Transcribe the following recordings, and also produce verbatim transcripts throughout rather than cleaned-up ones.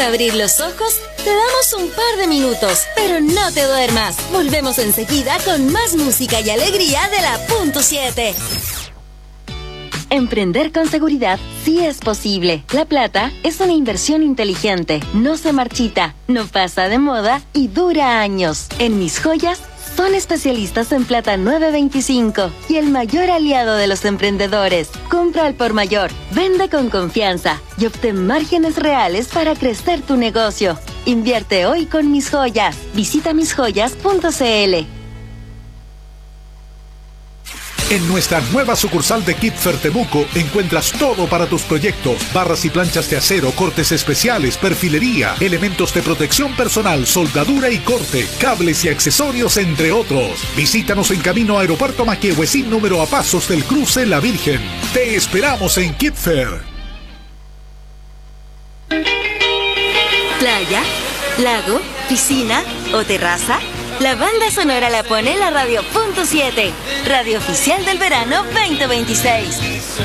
abrir los ojos, te damos un par de minutos, pero no te duermas. Volvemos enseguida con más música y alegría de la punto siete. Emprender con seguridad sí es posible. La plata es una inversión inteligente, no se marchita, no pasa de moda y dura años. En Mis Joyas son especialistas en plata nueve veinticinco y el mayor aliado de los emprendedores. Compra al por mayor, vende con confianza y obtén márgenes reales para crecer tu negocio. Invierte hoy con Mis Joyas. Visita mis joyas punto c l. En nuestra nueva sucursal de Kipfer Temuco encuentras todo para tus proyectos: barras y planchas de acero, cortes especiales, perfilería, elementos de protección personal, soldadura y corte, cables y accesorios, entre otros. Visítanos en camino a Aeropuerto Maquehue, sin número, a pasos del cruce La Virgen. Te esperamos en Kipfer. ¿Playa? ¿Lago? ¿Piscina? ¿O terraza? La banda sonora la pone la Radio punto siete, radio oficial del verano veinte veintiséis.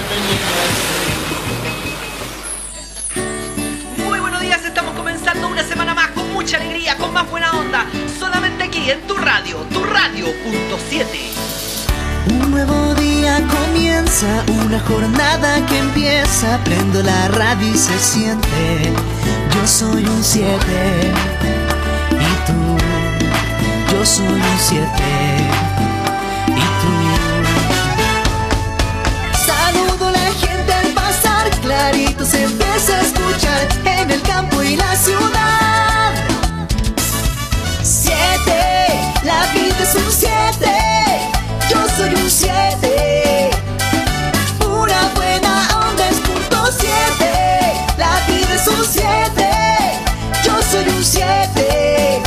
Muy buenos días, estamos comenzando una semana más con mucha alegría, con más buena onda, solamente aquí en tu radio, tu radio punto siete. Un nuevo día comienza, una jornada que empieza, prendo la radio y se siente, yo soy un siete, y tú. Yo soy un siete, y tú. Saludo a la gente al pasar, clarito se empieza a escuchar en el campo y la ciudad. Siete, la vida es un siete, yo soy un siete. Una buena onda es punto siete, la vida es un siete, yo soy un siete.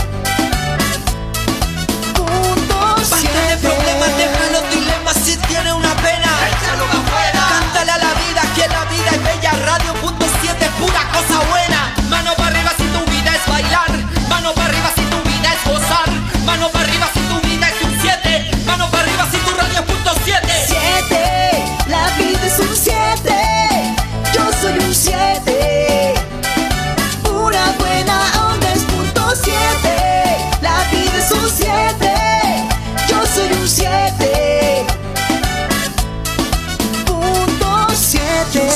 Problemas, deja los dilemas, si tiene una pena, échalo afuera. Cántale a la vida, que la vida es bella. Radio punto siete, pura cosa buena. Mano para arriba si tu vida es bailar, mano para arriba si tu vida es gozar, mano para arriba si tu vida es un siete, mano para arriba si tu radio es punto siete. Siete, la vida es un siete, yo soy un siete. Una buena onda es punto siete, la vida es un siete. Soy un siete, punto siete.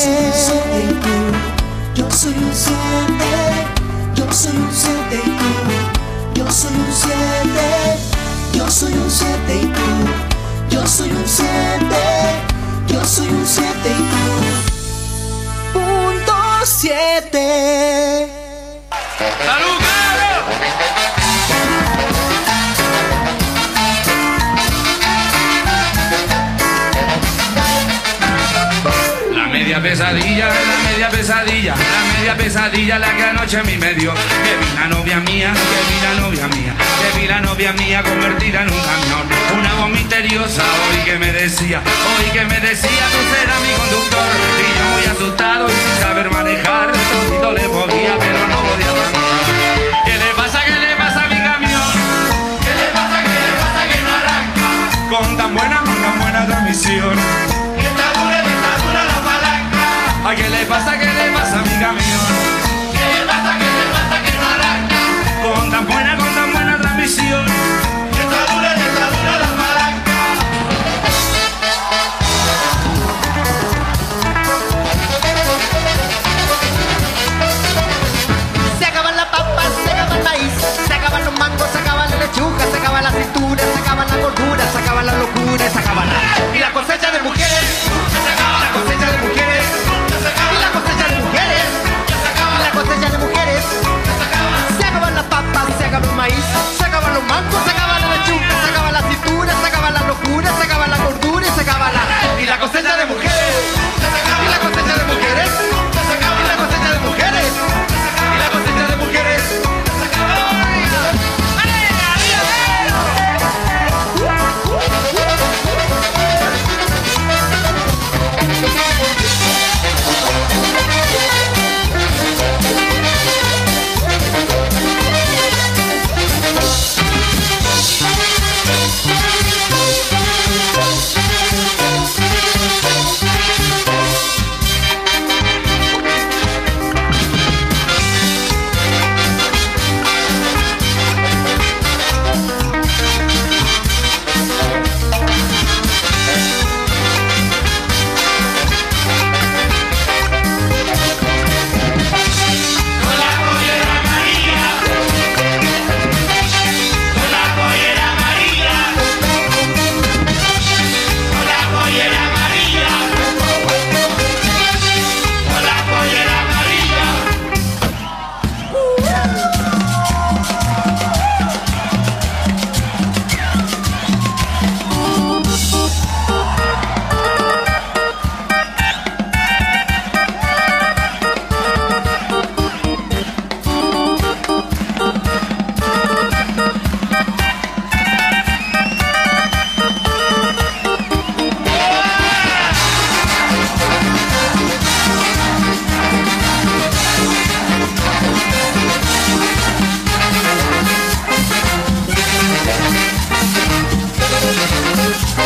Yo soy un siete, yo soy un siete y tú. Yo soy un siete, yo soy un siete y tú. Yo soy un siete, yo soy un siete y tú. Punto siete. ¡Salud! Media pesadilla, la media pesadilla, la media pesadilla la que anoche a mí me dio. Que vi la novia mía, que vi la novia mía, que vi la novia mía convertida en un camión. Una voz misteriosa hoy que me decía, hoy que me decía, tú serás mi conductor. Y yo muy asustado y sin saber manejar, todito le podía pero no podía manejar. ¿Qué le pasa, qué le pasa a mi camión? ¿Qué le pasa, qué le pasa que no arranca? Con tan buena, con tan buena transmisión. ¿A qué le pasa, qué le pasa a mi camión? ¿Qué le pasa, qué le pasa que no arranca? Con tan buena, con tan buena transmisión. Que está dura, que está dura la palanca. Se acaban las papas, se acaba el maíz, se acaban los mangos, se acaban la lechuga, se acaba la cintura, se acaban la gordura, se acaban las locuras, se acaban la... Y la cosecha de mujeres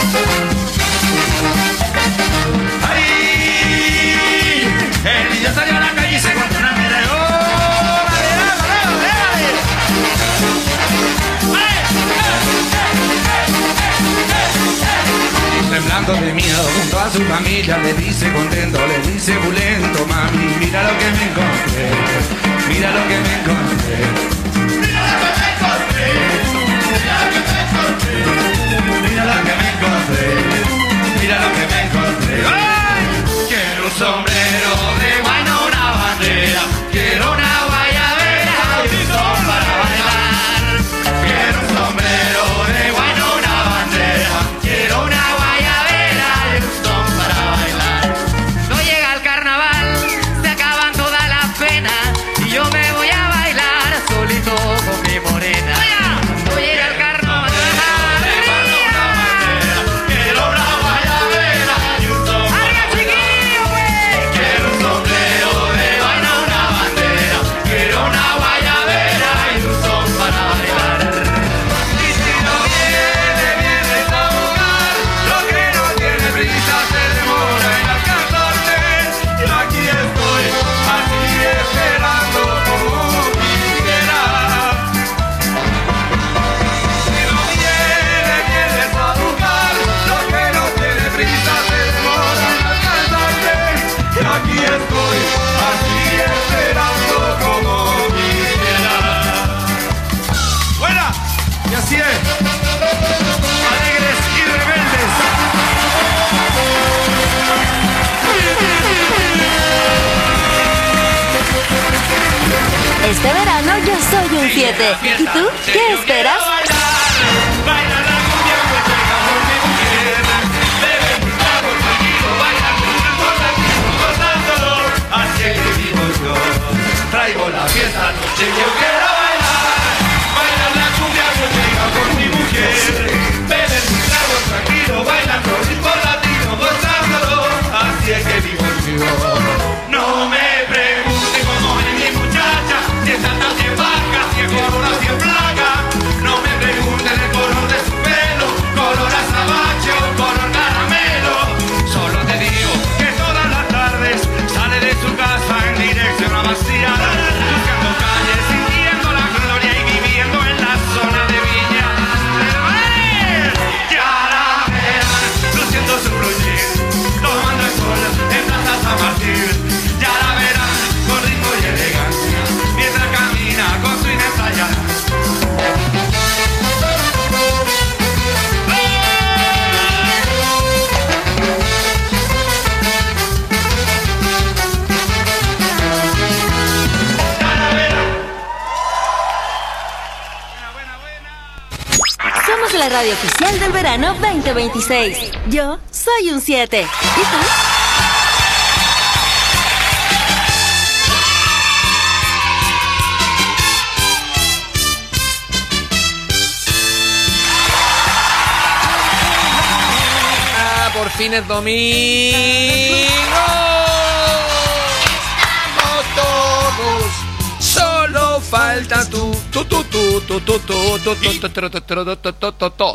El niño salió a la calle y se encontró una mera. Temblando de miedo junto a su familia, le dice contento, le dice bulento, mami, mira lo que me encontré, mira lo que me encontré, mira lo que me encontré, mira lo que me encontré, mira lo que me encontré, mira lo que me encontré. ¡Ay! Quiero un sombrero de guano, una bandera, quiero una guayabera y un son para bailar. Quiero un sombrero de guano, una bandera, quiero una guayabera y un son para bailar. No llega el carnaval, se acaban todas las penas y yo me voy a bailar solito con mi morena. No llega el carnaval. Quiero una guayabera y un son para ¡Arriba, chiquillo, güey! Quiero un sombrero de guano, una bandera, quiero una guayabera y un son para bailar. Y si no viene, vienes a buscar, lo que no tiene prisa se demora en alcanzarte. Yo aquí estoy, así esperando como quisiera. Si no viene, vienes a buscar, lo que no tiene prisa se demora en alcanzarte. Yo aquí estoy, así esperando como quisiera. ¡Buena! Y así es. Alegres y rebeldes. Este verano yo soy un siete. ¿Y tú? ¿Qué esperas? Baila la cumbia, pues llega por mi mujer. Bebe un trago tranquilo, baila con el portativo, gozándolo. Así es que vivo yo. Traigo la fiesta, noche yo quiero bailar. Baila la cumbia, pues llega por mi mujer. Bebe un trago tranquilo, baila con el portativo, gozándolo. Así es que vivo yo. No me pregunte cómo es mi muchacha, si es alta, si es baja, si es gorda, si es flaca. No me pregunten el color de su pelo, color azabache o color caramelo. Solo te digo que todas las tardes sale de su casa en dirección a Vacía, buscando calles, sintiendo la gloria y viviendo en la zona de Viña del Mar. Ya la verán, luciendo su blue jean, tomando el sol en Plaza San Martín. Ya la verán con ritmo y elegancia, mientras camina con su ensayada. Somos la radio oficial del verano veinte veintiséis. Yo soy un siete. ¿Y tú? Ah, por fin es domingo. Estamos todos. Solo falta tú. Tú, tú, tú, tú, tú, tú, tú, tú, tú, tú, tú, tú, tú, tú, tú.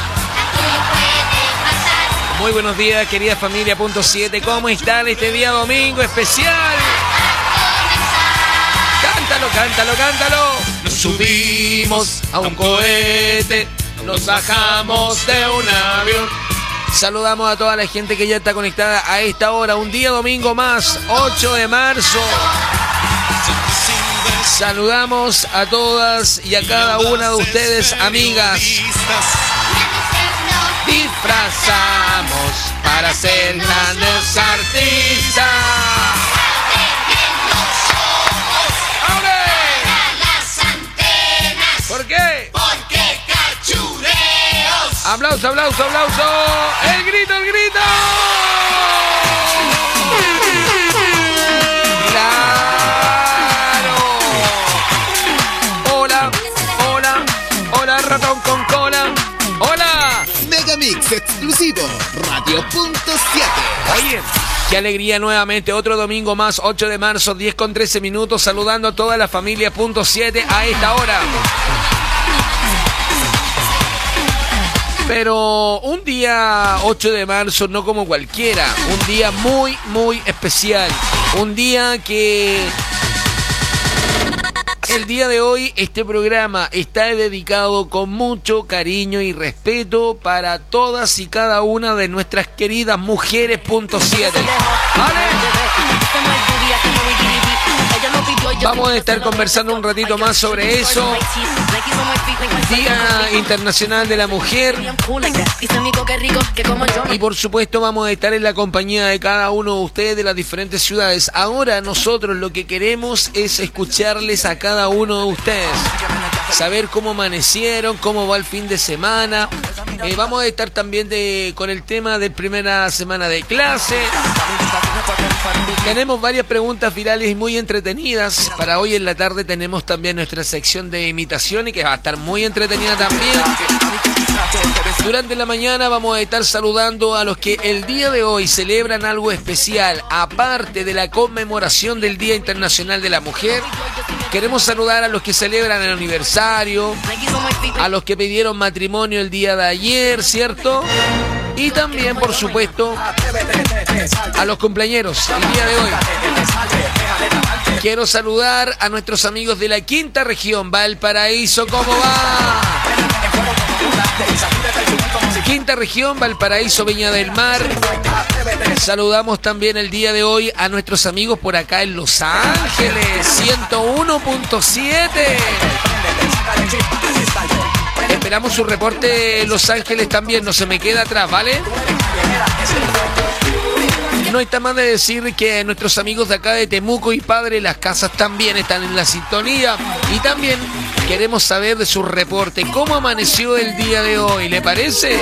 Muy buenos días, querida familia punto siete. ¿Cómo están este día domingo especial? Cántalo, cántalo, cántalo. Nos subimos a un cohete, nos bajamos de un avión. Saludamos a toda la gente que ya está conectada a esta hora. Un día domingo más, ocho de marzo. Saludamos a todas y a cada una de ustedes, amigas. Disfrazamos para ser grandes artistas. ¿Por qué? Porque cachureos. Aplauso, aplauso, aplauso. El grito, el grito. Claro. Hola, hola, hola, ratón con cola. Hola. Megamix exclusivo, Radio punto siete. Oye, qué alegría nuevamente, otro domingo más, ocho de marzo, diez con trece minutos, saludando a toda la familia punto siete a esta hora. Pero un día ocho de marzo no como cualquiera, un día muy, muy especial, un día que el día de hoy este programa está dedicado con mucho cariño y respeto para todas y cada una de nuestras queridas mujeres punto siete. ¿Vale? Vamos a estar conversando un ratito más sobre eso. Día Internacional de la Mujer. Y por supuesto vamos a estar en la compañía de cada uno de ustedes de las diferentes ciudades. Ahora nosotros lo que queremos es escucharles a cada uno de ustedes. Saber cómo amanecieron, cómo va el fin de semana. Eh, vamos a estar también de, con el tema de primera semana de clase. Tenemos varias preguntas virales y muy entretenidas. Para hoy en la tarde tenemos también nuestra sección de imitaciones que va a estar muy entretenida también. Durante la mañana vamos a estar saludando a los que el día de hoy celebran algo especial. Aparte de la conmemoración del Día Internacional de la Mujer, queremos saludar a los que celebran el aniversario, a los que pidieron matrimonio el día de ayer, ¿cierto? Y también, por supuesto, a los cumpleañeros el día de hoy. Quiero saludar a nuestros amigos de la quinta región, Valparaíso, ¿cómo va? Quinta región, Valparaíso, Viña del Mar. Saludamos también el día de hoy a nuestros amigos por acá en Los Ángeles, ciento uno punto siete. Esperamos su reporte en Los Ángeles también, no se me queda atrás, ¿vale? No está más de decir que nuestros amigos de acá de Temuco y Padre Las Casas también están en la sintonía. Y también queremos saber de su reporte. ¿Cómo amaneció el día de hoy? ¿Le parece?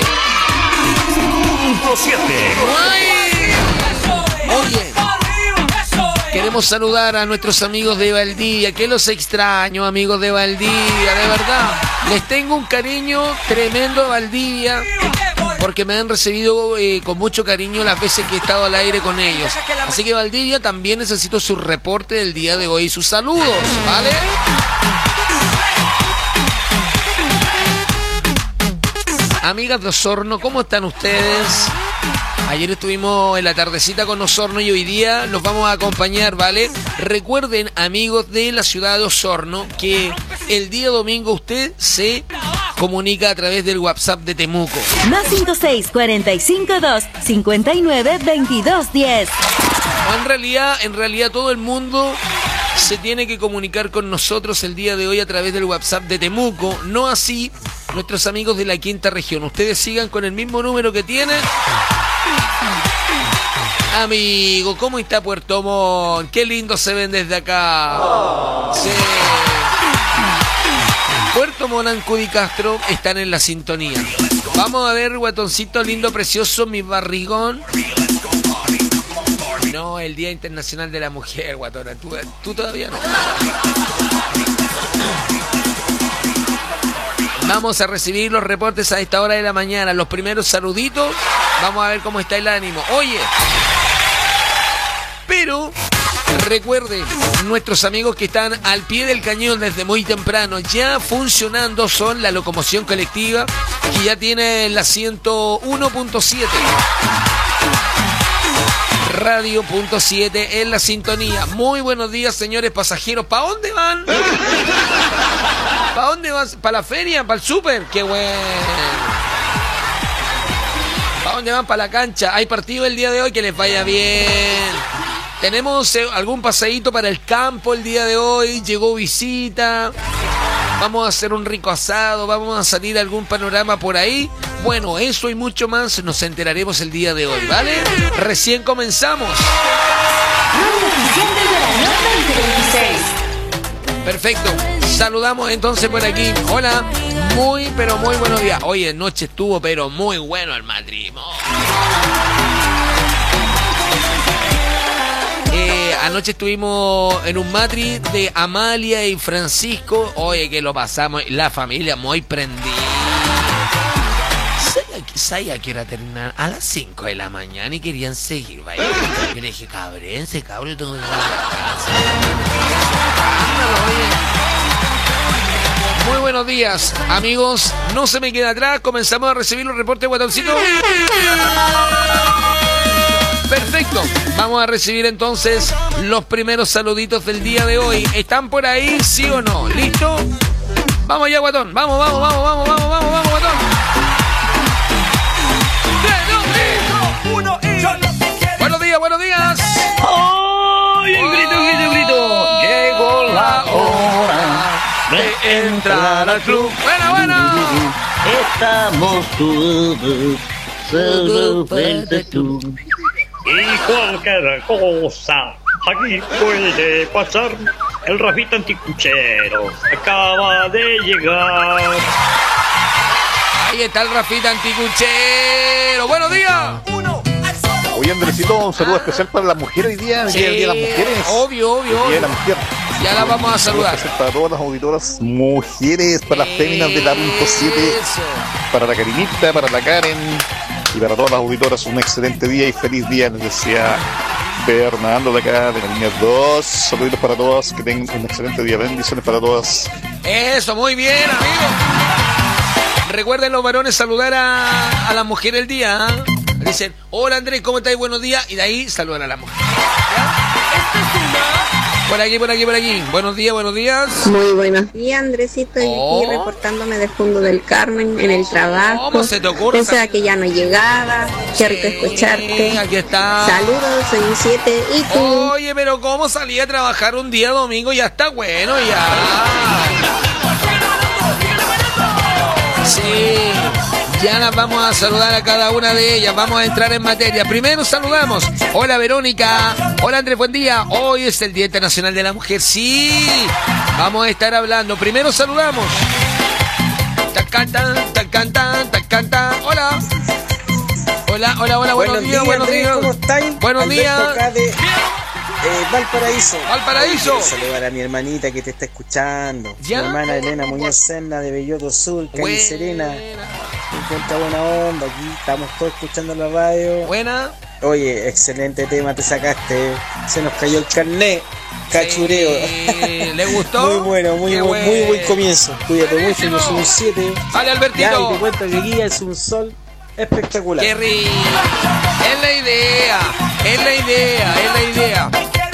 Oye, queremos saludar a nuestros amigos de Valdivia, que los extraño, amigos de Valdivia, de verdad. Les tengo un cariño tremendo a Valdivia, porque me han recibido eh, con mucho cariño las veces que he estado al aire con ellos. Así que Valdivia, también necesito su reporte del día de hoy y sus saludos, ¿vale? Amigas de Osorno, ¿cómo están ustedes? Ayer estuvimos en la tardecita con Osorno y hoy día los vamos a acompañar, ¿vale? Recuerden, amigos de la ciudad de Osorno, que el día domingo usted se comunica a través del WhatsApp de Temuco. Más cinco seis cuatro cinco dos cinco nueve veintidós diez. En realidad, en realidad todo el mundo se tiene que comunicar con nosotros el día de hoy a través del WhatsApp de Temuco, no así nuestros amigos de la quinta región. Ustedes sigan con el mismo número que tienen. Amigo, ¿cómo está Puerto Montt? Qué lindo se ven desde acá. Oh. Sí. Puerto Montt, Ancud y Castro están en la sintonía. Vamos a ver, guatoncito lindo, precioso, mi barrigón. No, el Día Internacional de la Mujer, guatona. Tú, tú todavía no. Vamos a recibir los reportes a esta hora de la mañana. Los primeros saluditos. Vamos a ver cómo está el ánimo. Oye, pero recuerden, nuestros amigos que están al pie del cañón desde muy temprano, ya funcionando son la locomoción colectiva, que ya tiene la ciento uno punto siete. Radio punto siete en la sintonía. Muy buenos días, señores pasajeros. ¿Para dónde van? ¿Para dónde van? ¿Para la feria? ¿Para el súper? ¡Qué bueno! ¿Para dónde van? Para la cancha. Hay partido el día de hoy, que les vaya bien. Tenemos eh, algún paseíto para el campo el día de hoy. Llegó visita. Vamos a hacer un rico asado. Vamos a salir a algún panorama por ahí. Bueno, eso y mucho más nos enteraremos el día de hoy, ¿vale? Recién comenzamos. Perfecto. Saludamos entonces por aquí. Hola. Muy, pero muy buenos días. Hoy en noche estuvo, pero muy bueno el matrimonio. Eh, anoche estuvimos en un matri de Amalia y Francisco. Oye, que lo pasamos. La familia muy prendida. ¿Sabes a qué hora terminar? A las cinco de la mañana y querían seguir bailando. Yo le dije, cabrense, cabrón, tengo que ir a la casa. Muy buenos días, amigos. No se me queda atrás. Comenzamos a recibir los reportes de Guatoncito. Perfecto. Vamos a recibir entonces los primeros saluditos del día de hoy. ¿Están por ahí, sí o no? ¿Listo? Vamos allá, Guatón. Vamos, vamos, vamos, vamos, vamos, vamos, vamos, Guatón. Uno y... Buenos días, buenos días. ¡Ay! El grito, el grito, el grito. Llegó la hora de entrar al club. Buena, buena. Estamos todos solo frente tú. Y cualquier cosa aquí puede pasar. El Rafita Anticuchero acaba de llegar. Ahí está el Rafita Anticuchero. ¡Buenos días! Uno. Oye, Andresito, un saludo ah. especial para las mujeres hoy día. Sí, el día de las mujeres. Obvio, obvio. El día de la mujer. Ya la vamos a saludar. Para todas las auditoras mujeres, para las féminas de la punto siete, para la Karinita, para la Karen y para todas las auditoras un excelente día y feliz día. Les decía Fernando de acá, de la línea dos. Saludos para todas, que tengan un excelente día. Bendiciones para todas. Eso, muy bien, amigo. Recuerden los varones saludar a, a la mujer el día. ¿eh? Dicen, hola Andrés, ¿cómo estás? Buenos días. Y de ahí saludan a la mujer. Por aquí, por aquí, por aquí. Buenos días, buenos días. Muy buenos días, Andresito. Y oh. aquí reportándome del Fondo del Carmen en el trabajo. ¿Cómo se te ocurre? Pensaba que ya no llegaba. Qué rico escucharte. Aquí está. Saludos, soy un siete. ¿Y tú? Oye, pero ¿cómo salí a trabajar un día domingo? Ya está bueno, ya. Sí. Ya las vamos a saludar a cada una de ellas. Vamos a entrar en materia. Primero saludamos. Hola Verónica. Hola Andrés, buen día. Hoy es el Día Internacional de la Mujer. Sí. Vamos a estar hablando. Primero saludamos. Tacanta, tacanta, tacanta. Hola. Hola, hola, hola. Buenos, buenos días, días, buenos días. ¿Cómo estáis? Buenos Alberto días. Acá de, eh, Valparaíso. Valparaíso. Quiero saludar a mi hermanita que te está escuchando. ¿Ya? Mi hermana Elena Muñoz Serna de Belloto Sur, calle Buena. Serena. Me encuentra buena onda. Aquí estamos todos escuchando la radio. Buena. Oye, excelente tema te sacaste. Se nos cayó el carnet. Cachureo. Sí. ¿Le gustó? Muy bueno, muy, Qué buen, muy buen comienzo. Cuídate mucho, yo soy un siete. Vale, Albertito. Ya, y te cuento que aquí es un sol espectacular. Qué rico. Es la idea. Es la idea. Es la idea.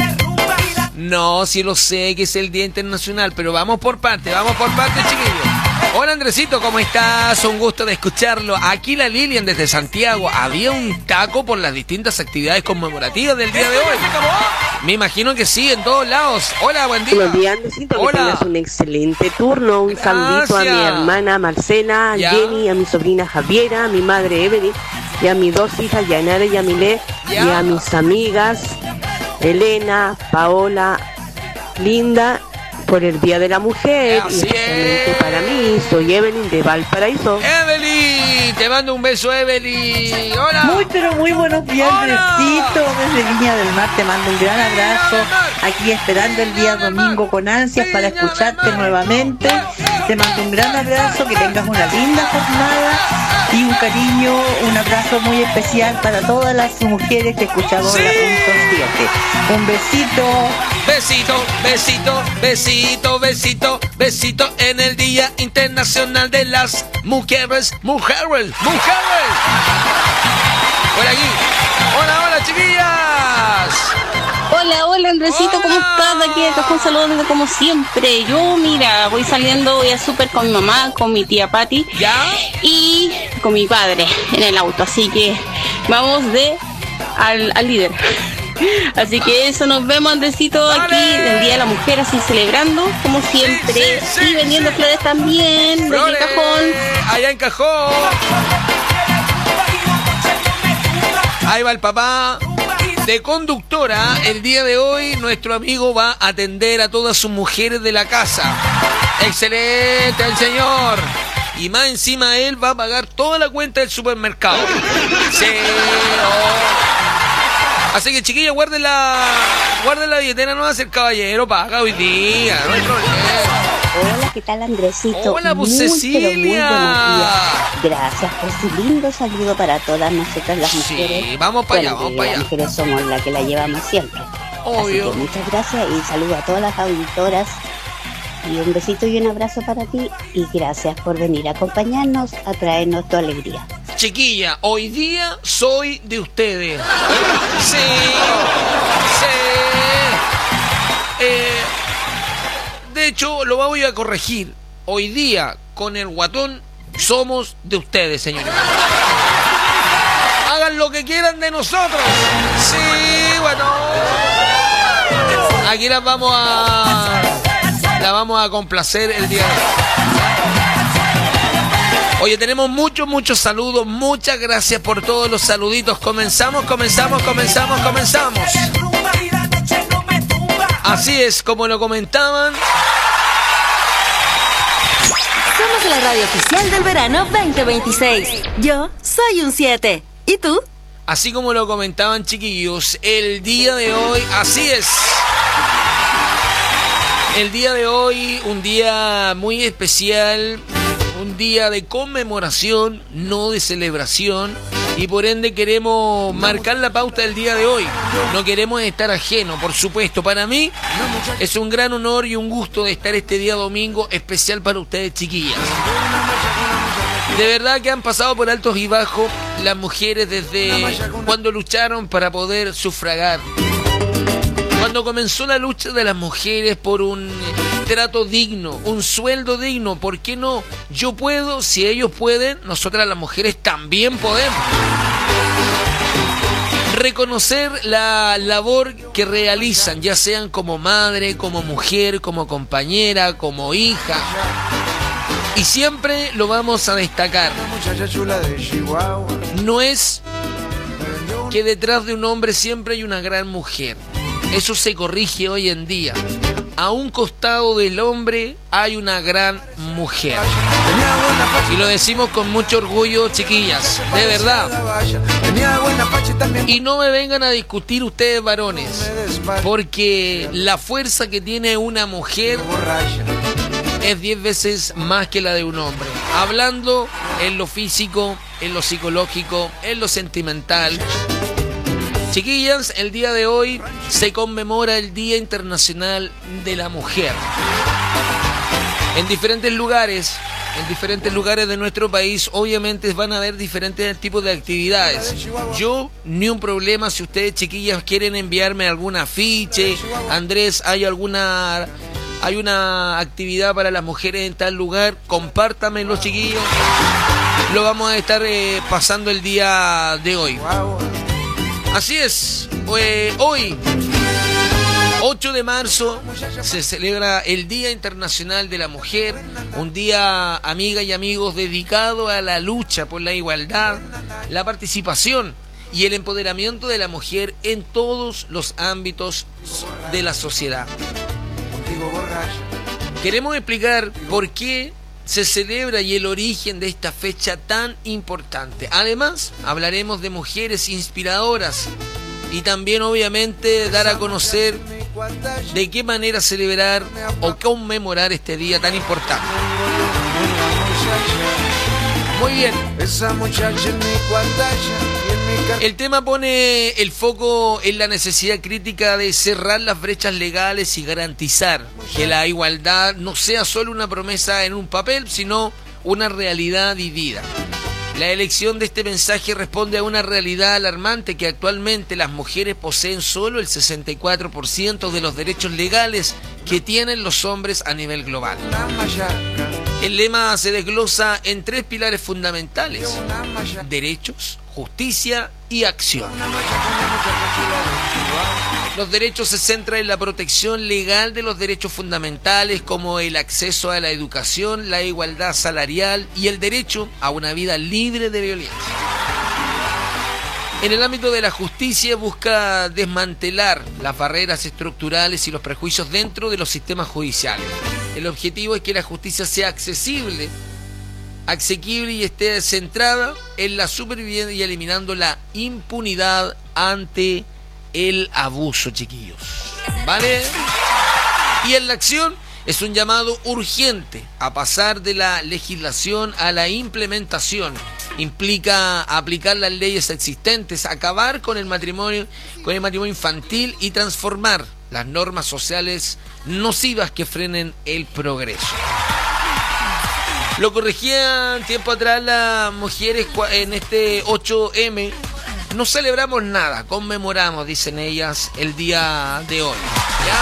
No, sí lo sé que es el Día Internacional, pero vamos por parte, vamos por parte, chiquillos. Hola Andresito, ¿cómo estás? Un gusto de escucharlo. Aquí la Lilian desde Santiago. Había un taco por las distintas actividades conmemorativas del día de hoy. Me imagino que sí, en todos lados. Hola, buen día. Buenos días, Andresito. Hola. Que tengas un excelente turno. Un Gracias. saludito a mi hermana Marcela, Ya. Jenny, a mi sobrina Javiera, a mi madre Evelyn, y a mis dos hijas, Yanara y Yamile, Ya. y a mis amigas Elena, Paola, Linda, por el Día de la Mujer. Así y especialmente es. para mí, soy Evelyn de Valparaíso. Evelyn, te mando un beso, Evelyn. Hola. Muy pero muy buenos días, Andresito. Desde Viña del Mar te mando un gran abrazo. Aquí esperando el día domingo con ansias para escucharte nuevamente. Te mando un gran abrazo, que tengas una linda jornada y un cariño, un abrazo muy especial para todas las mujeres que escuchamos Sí. la punto siete. Un besito. Besito, besito, besito, besito, besito en el Día Internacional de las Mujeres, Mujeres, Mujeres. Por aquí. Hola, hola, chiquillas. Hola, hola Andresito, ¿cómo estás? De aquí de Cajón, saludos como siempre. Yo, mira, voy saliendo, voy a súper con mi mamá, con mi tía Patti. ¿Ya? Y con mi padre en el auto, así que vamos de al, al líder. Así que eso, nos vemos, Andresito, aquí en el Día de la Mujer, así celebrando, como siempre, Sí, sí, y vendiendo sí. flores también, de aquí Flores, Cajón. allá en Cajón. Ahí va el papá. De conductora, el día de hoy nuestro amigo va a atender a todas sus mujeres de la casa. Excelente el señor. Y más encima él va a pagar toda la cuenta del supermercado. Sí. Oh. Así que chiquillos, guarden la, guarden la billetera, no va a ser caballero, paga hoy día, no hay problema. Hola, ¿qué tal, Andresito? Hola, pues, muy, Cecilia. pero muy buenos días. Gracias por su lindo saludo para todas nosotras las mujeres. Sí, vamos para allá, Bueno, vamos que para las allá. mujeres somos las que la llevamos siempre. Obvio. Así que muchas gracias y saludo a todas las auditoras Y un besito y un abrazo para ti y gracias por venir a acompañarnos, a traernos tu alegría. Chiquilla, hoy día soy de ustedes. Sí, sí. Eh, de hecho, lo voy a corregir. Hoy día, con el guatón, somos de ustedes, señores. Hagan lo que quieran de nosotros. Sí, bueno. Aquí las vamos a... La vamos a complacer el día de hoy. Oye, tenemos muchos, muchos saludos. Muchas gracias por todos los saluditos. Comenzamos, comenzamos, comenzamos, comenzamos. Así es, como lo comentaban. Somos la radio oficial del verano veinte veintiséis. Yo soy un siete. ¿Y tú? Así como lo comentaban, chiquillos, el día de hoy, así es. El día de hoy, un día muy especial, un día de conmemoración, no de celebración, y por ende queremos marcar la pauta del día de hoy. No queremos estar ajenos, por supuesto. Para mí es un gran honor y un gusto de estar este día domingo especial para ustedes, chiquillas. De verdad que han pasado por altos y bajos las mujeres desde cuando lucharon para poder sufragar. Cuando comenzó la lucha de las mujeres por un trato digno, un sueldo digno, ¿por qué no? Yo puedo, si ellos pueden, nosotras las mujeres también podemos. Reconocer la labor que realizan, ya sean como madre, como mujer, como compañera, como hija. Y siempre lo vamos a destacar. No es que detrás de un hombre siempre hay una gran mujer. Eso se corrige hoy en día. A un costado del hombre hay una gran mujer. Y lo decimos con mucho orgullo, chiquillas, de verdad. Y no me vengan a discutir ustedes, varones, porque la fuerza que tiene una mujer es diez veces más que la de un hombre. Hablando en lo físico, en lo psicológico, en lo sentimental. Chiquillas, el día de hoy se conmemora el Día Internacional de la Mujer. En diferentes lugares, en diferentes lugares de nuestro país, obviamente van a haber diferentes tipos de actividades. Yo, ni un problema si ustedes, chiquillas, quieren enviarme algún afiche. Andrés, ¿hay alguna... hay una actividad para las mujeres en tal lugar? Compártamelo, chiquillos. Lo vamos a estar eh, pasando el día de hoy. Así es, eh, hoy, ocho de marzo, se celebra el Día Internacional de la Mujer, un día, amigas y amigos, dedicado a la lucha por la igualdad, la participación y el empoderamiento de la mujer en todos los ámbitos de la sociedad. Queremos explicar por qué se celebra y el origen de esta fecha tan importante. Además, hablaremos de mujeres inspiradoras y también, obviamente, dar a conocer de qué manera celebrar o conmemorar este día tan importante. Muy bien. El tema pone el foco en la necesidad crítica de cerrar las brechas legales y garantizar que la igualdad no sea solo una promesa en un papel, sino una realidad vivida. La elección de este mensaje responde a una realidad alarmante, que actualmente las mujeres poseen solo el sesenta y cuatro por ciento de los derechos legales que tienen los hombres a nivel global. El lema se desglosa en tres pilares fundamentales: derechos, justicia y acción. Los derechos se centran en la protección legal de los derechos fundamentales, como el acceso a la educación, la igualdad salarial y el derecho a una vida libre de violencia. En el ámbito de la justicia, busca desmantelar las barreras estructurales y los prejuicios dentro de los sistemas judiciales. El objetivo es que la justicia sea accesible, asequible y esté centrada en la supervivencia y eliminando la impunidad ante el abuso, chiquillos. ¿Vale? Y en la acción es un llamado urgente a pasar de la legislación a la implementación. Implica aplicar las leyes existentes, acabar con el matrimonio, con el matrimonio infantil y transformar las normas sociales nocivas que frenen el progreso. Lo corregían tiempo atrás las mujeres en este ocho eme. No celebramos nada, conmemoramos, dicen ellas, el día de hoy. ¿Ya?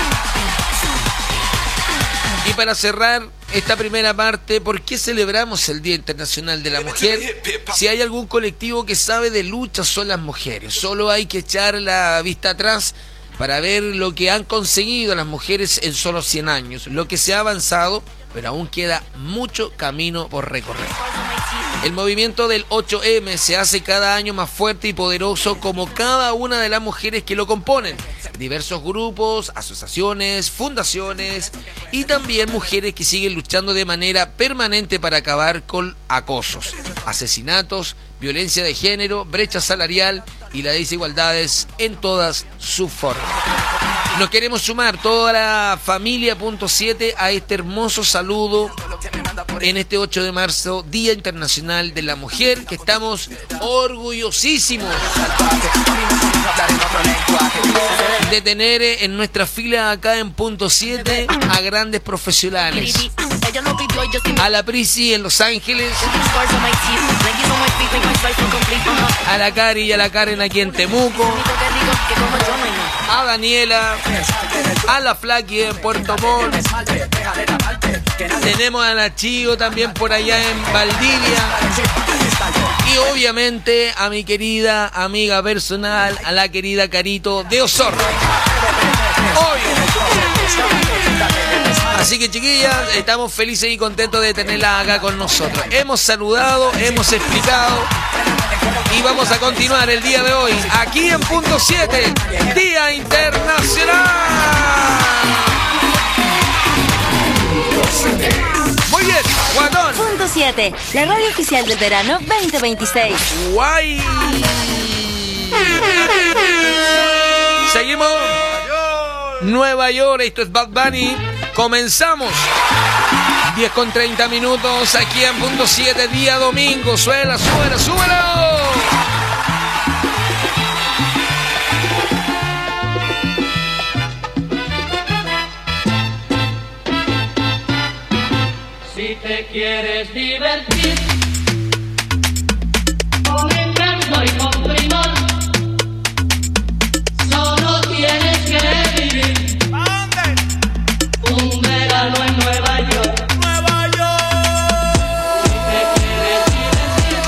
Y para cerrar esta primera parte, ¿por qué celebramos el Día Internacional de la Mujer? Si hay algún colectivo que sabe de lucha son las mujeres. Solo hay que echar la vista atrás para ver lo que han conseguido las mujeres en solo cien años, lo que se ha avanzado, pero aún queda mucho camino por recorrer. El movimiento del ocho eme se hace cada año más fuerte y poderoso, como cada una de las mujeres que lo componen. Diversos grupos, asociaciones, fundaciones y también mujeres que siguen luchando de manera permanente para acabar con acosos, asesinatos, violencia de género, brecha salarial y las desigualdades en todas sus formas. Nos queremos sumar toda la familia punto siete a este hermoso saludo en este ocho de marzo, Día Internacional de la Mujer, que estamos orgullosísimos de tener en nuestra fila acá en punto siete a grandes profesionales. A la Prisi en Los Ángeles, a la Cari y a la Karen aquí en Temuco, a Daniela, a la Flaki en Puerto Montt, tenemos a Nachío también por allá en Valdivia y obviamente a mi querida amiga personal, a la querida Carito de Osorno. Hoy. Así que chiquillas, estamos felices y contentos de tenerla acá con nosotros. Hemos saludado, hemos explicado y vamos a continuar el día de hoy aquí en punto siete, Día Internacional. Muy bien, Guatón. punto siete, la radio oficial del verano veinte veintiséis. Guay. Seguimos. Nueva York, esto es Bad Bunny. Comenzamos. diez con treinta minutos aquí en punto siete, día domingo. Suela, suela, súbelo. Si te quieres divertir con encanto y con primor, solo tienes que vivir un verano en Nueva York. Nueva York. Si te quieres divertir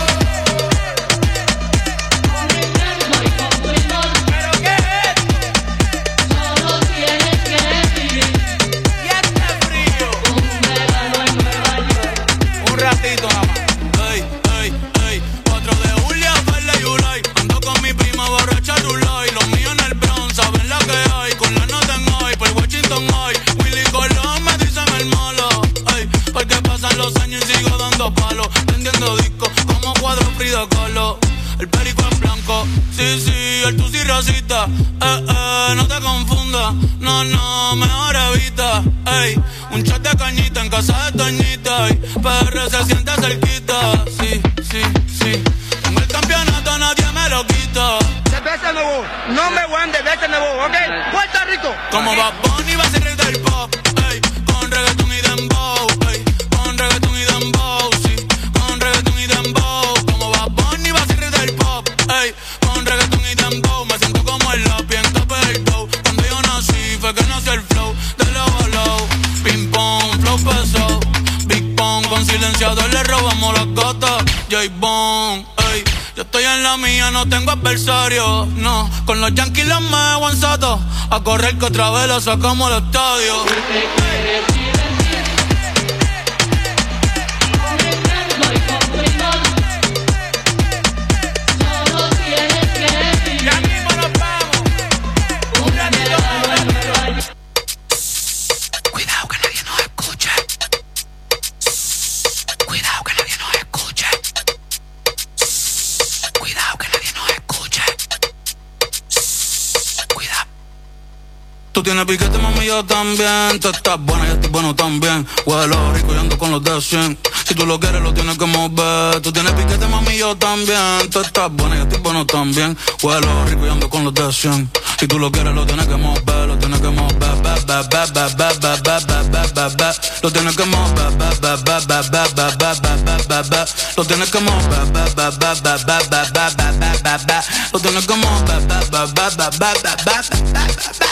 con encanto y con primor, ¿pero qué es? Solo tienes que vivir y este frío un verano en Nueva York. Un ratito nada más. Ey, ey, ey, cuatro de julio, Ferle y Ulay. Ando con mi prima borracha Rulay. Los míos en el Bronx, saben la que hay. Con la nota en hoy, por Washington hoy. Willy Colón me dicen el malo. Ey, porque pasan los años y sigo dando palos. Vendiendo discos como cuadro Frida Kahlo. El perico es blanco, sí, sí, el tusi racista. Eh, eh, no te confundas, no, no, mejor evita. Ey, un chat de cañita en casa de Toñita. Y P R se siente cerquita, sí, sí, sí. Tengo el campeonato, nadie me lo quita. Cerveza Nuevo, nombre one de Cerveza Nuevo, ¿ok? Puerto Rico. Como Bad Bunny va a ser rey del pop, ey, con reggaeton y dembow, ey, con reggaeton y dembow, sí, con reggaeton y dembow. Como Bad Bunny va a ser rey del pop, ey, con reggaeton y dembow. Me siento como el lápiz en tope del dough. Cuando yo nací fue que nació el flow de low a low. Ping pong, flow pesado, Big Pong, con silenciador le robamos las gotas. J-Bone, ey, yo estoy en la mía, no tengo adversario, no. Con los Yankees los me aguanzato, a correr que otra vez la sacamos al estadio. Cuidado que nadie nos escuche. Cuidado que nadie nos escuche. Cuidado que nadie nos escuche. Cuidado. Tú tienes piquete, mami, yo también. Tú estás buena, yo estoy bueno también. Huelo rico y ando con los de cien. Si tú lo quieres, lo tienes que mover. Tú tienes piquete, mami, yo también. Tú estás buena, yo estoy bueno también. Huelo rico y ando con los de cien. Si tú lo quieres, lo tienes que mover, lo tienes que mover, ba, ba, ba, ba, ba, ba, ba, ba, ba, ba, ba. Lo tienes que mover, ba, ba, ba, ba, ba, ba, ba, ba, ba, ba, ba. Lo tienes que mover, ba, ba, ba, ba, ba, ba, ba, ba, ba, ba, ba. Lo tienes que mover, ba, ba, ba, ba, ba, ba, ba, ba, ba.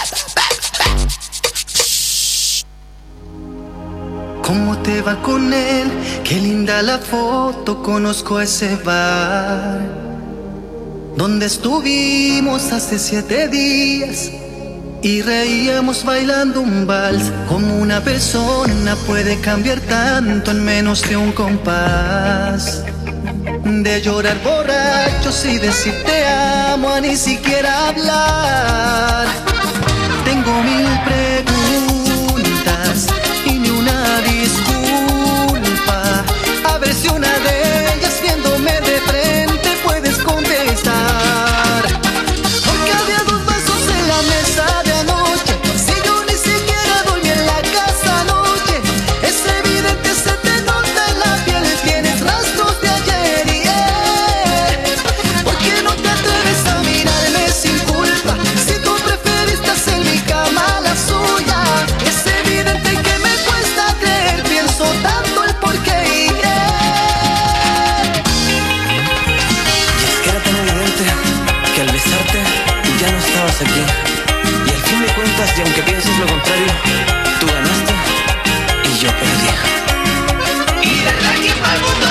¿Cómo te va con él? Qué linda la foto, conozco ese bar donde estuvimos hace siete días y reíamos bailando un vals. Como una persona puede cambiar tanto en menos de un compás, de llorar borrachos y decir te amo a ni siquiera hablar. Tengo mil preguntas y ni una disculpa. A ver si una de ellas viéndome de frente puedes contestar. Porque había dos vasos en la mesa de anoche, si yo ni siquiera dormí en la casa anoche. Es evidente, se te nota en la piel, tienes rastros de ayer y eh. ¿Por qué no te atreves a mirarme sin culpa? Si tú preferiste hacer mi cama la suya. Es evidente que me cuesta creer, pienso tanto el porqué y eh. Y es que era tan evidente que al besarte ya no estabas aquí. Y al fin de cuentas, y aunque pienses lo contrario, tú ganaste y yo perdí. Y desde aquí para el mundo,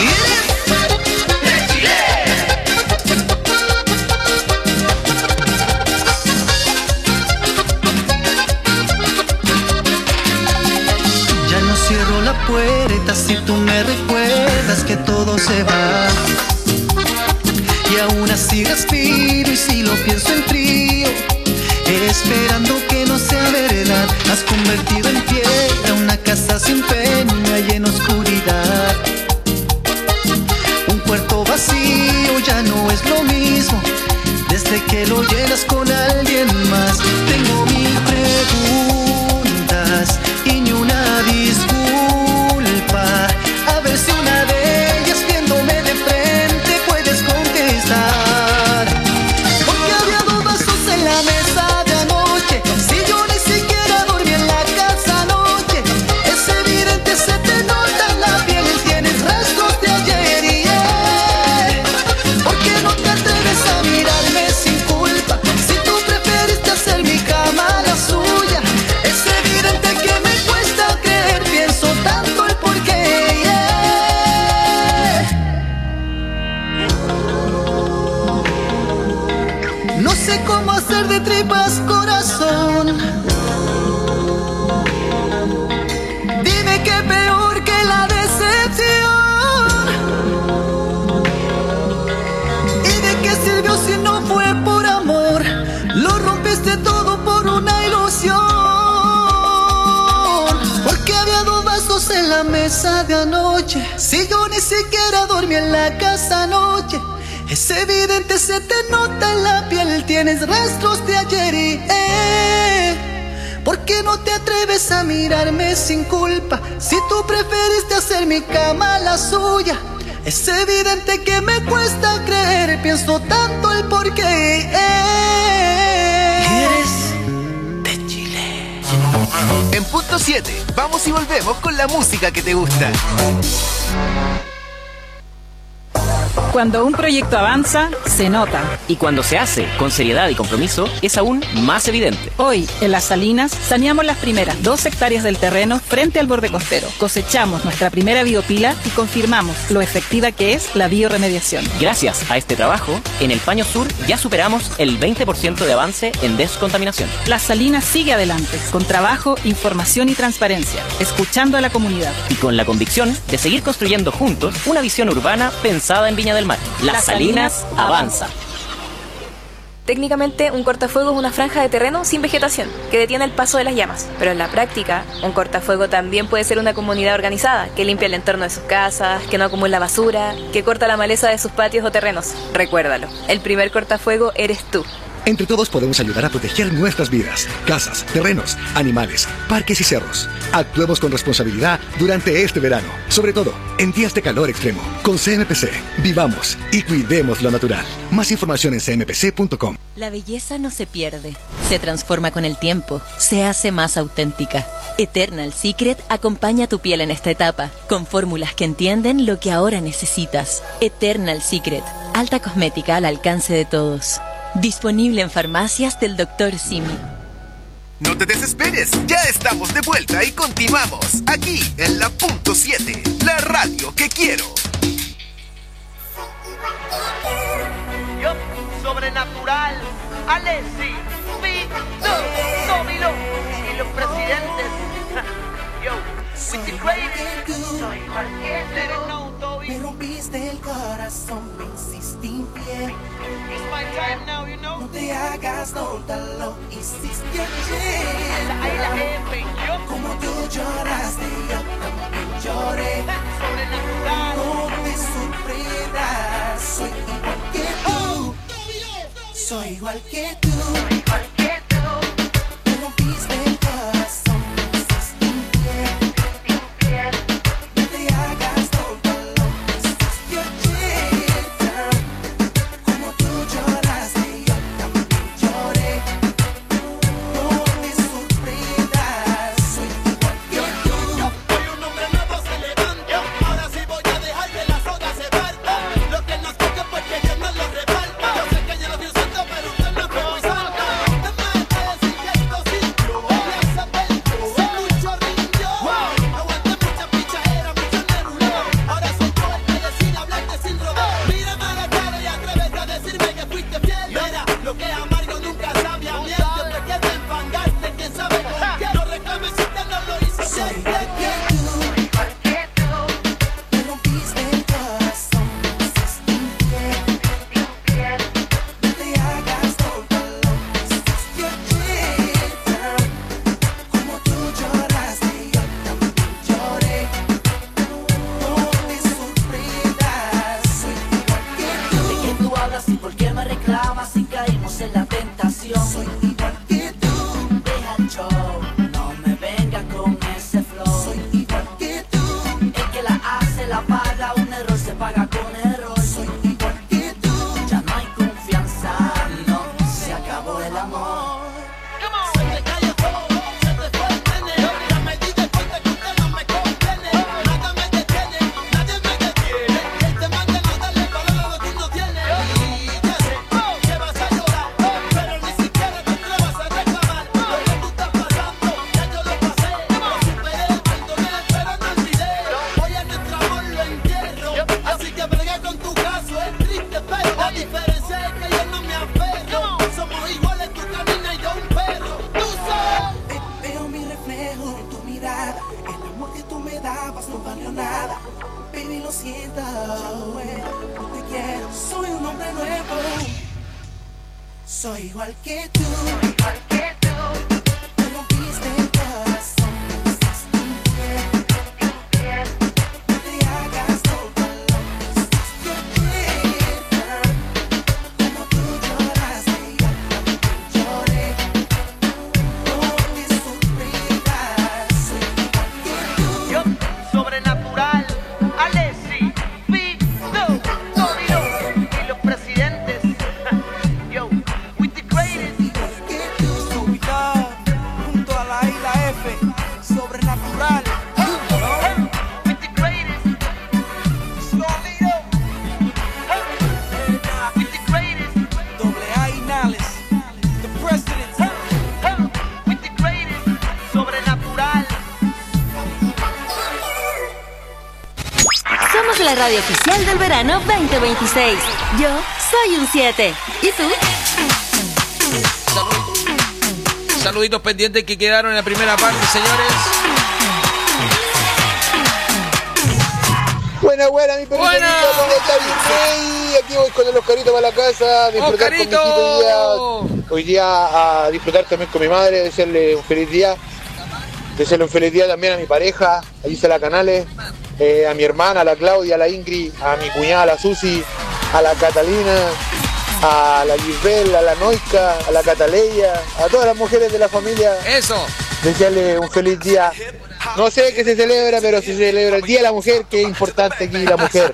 de Chile. Ya no cierro la puerta si tú me recuerdas que todo se va. Y aún así respiro y si lo pienso en frío, esperando que no sea verdad. Has convertido en piedra una casa sin peña y en oscuridad. Un cuarto vacío ya no es lo mismo desde que lo llenas con alguien más. Tengo mil preguntas y ni una disculpa. A ver si una de ellas viéndome de frente puedes contestar. Porque había dos vasos en la mesa de anoche, si yo ni siquiera dormí en la casa anoche. Es evidente, se te nota en la piel, tienes rastros de ayer y eh. ¿Por qué no te atreves a mirarme sin culpa? Si tú preferiste hacer mi cama la suya. Es evidente que me cuesta creer, pienso tanto el porqué yeah. No sé cómo hacer de tripas corazón. Dime qué peor que la decepción. ¿Y de qué sirvió si no fue por amor? Lo rompiste todo por una ilusión. Porque había dos vasos en la mesa de anoche, si yo ni siquiera dormí en la casa anoche. Es evidente, se te nota en la piel, tienes rastros de ayer y eh. ¿Por qué no te atreves a mirarme sin culpa? Si tú preferiste hacer mi cama la suya. Es evidente que me cuesta creer, pienso tanto el porqué eh. Eres de Chile. En punto siete, vamos y volvemos con la música que te gusta. Cuando un proyecto avanza, se nota. Y cuando se hace con seriedad y compromiso, es aún más evidente. Hoy, en Las Salinas, saneamos las primeras dos hectáreas del terreno frente al borde costero. Cosechamos nuestra primera biopila y confirmamos lo efectiva que es la bioremediación. Gracias a este trabajo, en el Paño Sur ya superamos el veinte por ciento de avance en descontaminación. Las Salinas sigue adelante, con trabajo, información y transparencia, escuchando a la comunidad. Y con la convicción de seguir construyendo juntos una visión urbana pensada en Viña del Mar. Las, Las Salinas, Salinas avanza. Técnicamente, un cortafuego es una franja de terreno sin vegetación que detiene el paso de las llamas. Pero en la práctica, un cortafuego también puede ser una comunidad organizada que limpia el entorno de sus casas, que no acumula basura, que corta la maleza de sus patios o terrenos. Recuérdalo, el primer cortafuego eres tú. Entre todos podemos ayudar a proteger nuestras vidas, casas, terrenos, animales, parques y cerros. Actuemos con responsabilidad durante este verano, sobre todo en días de calor extremo. Con C M P C, vivamos y cuidemos lo natural. Más información en c m p c punto com. La belleza no se pierde, se transforma con el tiempo, se hace más auténtica. Eternal Secret acompaña tu piel en esta etapa, con fórmulas que entienden lo que ahora necesitas. Eternal Secret, alta cosmética al alcance de todos. Disponible en farmacias del doctor Simi. No te desesperes, ya estamos de vuelta y continuamos aquí en la punto siete, la radio que quiero. Yo, sobrenatural, Alessi, Vito, Domino y los presidentes. Yo, with the greatest, soy cualquier no, Toby. Me rompiste el corazón, me hiciste infiel. It's my time now, you know. No te hagas tonta, lo hiciste ayer. Ahí la jefe, yo. Como tú lloraste, yo también lloré. Sobrenatural. No te sorprendas, soy igual que tú. Soy igual que tú. Soy igual que tú. Me rompiste el corazón, me hiciste infiel. Infiel. No te hagas tonta, lo hiciste ayer. Como tú lloraste, yo también lloré. No te sorprendas, soy igual que tú. Hoy un hombre nuevo se levanta. Ahora sí voy a dejar que la soga se parta. Lo que nos toca pues que Dios nos lo reparta. Yo sé que yo lo vi usando, pero usted no fue muy santa. Es más, es decir que esto sí, voy a saber. Se mucho rindió. Aguanté mucha pichadera, mucho neruleo. Ahora soy yo el que decide hablarte sin rodeo. Mírame a la cara y atrévete a decirme que fuiste fiel. Mira, lo que es amargo nunca sabe a miel. Siempre que te enfangaste, quién sabe con qué. No reclames si usted no lo hizo Soy bien. igual que tú. Igual que tú. Me rompiste el corazón, me hiciste infiel. Infiel. No te hagas tonta, lo hiciste ayer. Como tú lloraste, yo también lloré. No te sorprendas, soy igual que tú. ¿De qué tú hablas y por qué me reclamas si caímos en la tentación? Soy igual que tú. Deja el show, no me venga con ese flow. Soy igual que tú. El que la hace la paga, un error se paga con error. Soy igual que tú. Ya no hay confianza, no, se acabó el amor. Se te cayó todo, se te fue el nene. Ya me di de cuenta que usted no me conviene. Nada me detiene, nadie me detiene. Él te manda a darle valor a lo que uno tiene. Y ya sé que vas a llorar, pero ni siquiera te atrevas a reclamar. Lo que tú estás pasando, ya yo lo pasé. Lo superé, perdoné, pero no olvidé. Hoy en nuestro amor lo entierro. Así que brega con tu caso, es triste, pero la diferencia es que yo no me aferro. Somos iguales, tú caminas y yo un perro. Tú sabes. Ve- Veo mi reflejo en tu mirada. El amor que tú me dabas no valió nada. Baby, lo siento, ya no es, no te quiero. Soy un hombre nuevo. Soy igual que tú. Igual que tú. Me rompiste el corazón, me hiciste infiel. Infiel. No te hagas tonta, lo hiciste ayer. Como tú lloraste, yo también lloré. No te sorprendas, soy igual que tú. Yo, sobrenatural, Alessi, Vito, Domino y los presidentes. Yo, with the greatest. Ubicado junto a la isla F, sobrenatural. With the greatest. Sonido, With the greatest. doble A y Nales, the president. With the greatest. Sobrenatural. Somos la radio oficial del verano veinte veintiséis. Yo soy un siete. ¿Y tú? Salud- Saluditos pendientes que quedaron en la primera parte, señores. Buena, buena, mi perrito. Buena. ¿Cómo está, mi rey? Aquí voy con el Oscarito para la casa. A disfrutar con mi hijito hoy día. Hoy día a disfrutar también con mi madre, desearle un feliz día. Desearle un feliz día también a mi pareja, a Gisela Canales, eh, a mi hermana, a la Claudia, a la Ingrid, a mi cuñada, a la Susi, a la Catalina, a la Gisbel, a la Noica, a la Cataleya, a todas las mujeres de la familia. Eso. Desearle un feliz día. No sé qué se celebra, pero se celebra el Día de la Mujer, que es importante aquí la mujer.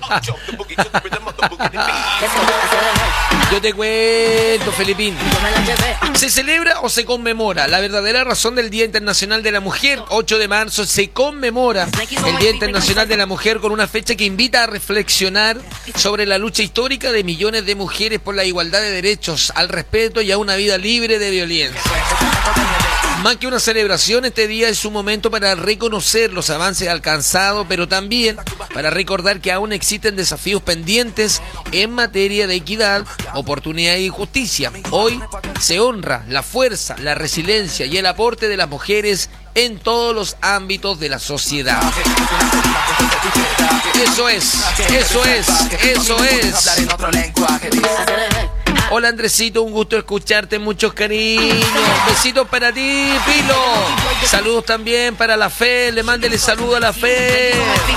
Yo te cuento, Felipín. ¿Se celebra o se conmemora? La verdadera razón del Día Internacional de la Mujer, ocho de marzo, se conmemora el Día Internacional de la Mujer con una fecha que invita a reflexionar sobre la lucha histórica de millones de mujeres por la igualdad de derechos, al respeto y a una vida libre de violencia. Más que una celebración, este día es un momento para reconocer los avances alcanzados, pero también para recordar que aún existen desafíos pendientes en materia de equidad, oportunidad y justicia. Hoy se honra la fuerza, la resiliencia y el aporte de las mujeres en todos los ámbitos de la sociedad. Eso es, eso es, eso es. Hola Andresito, un gusto escucharte, muchos cariños. Besitos para ti, Pilo. Saludos también para la Fe, le mándele saludo a la Fe.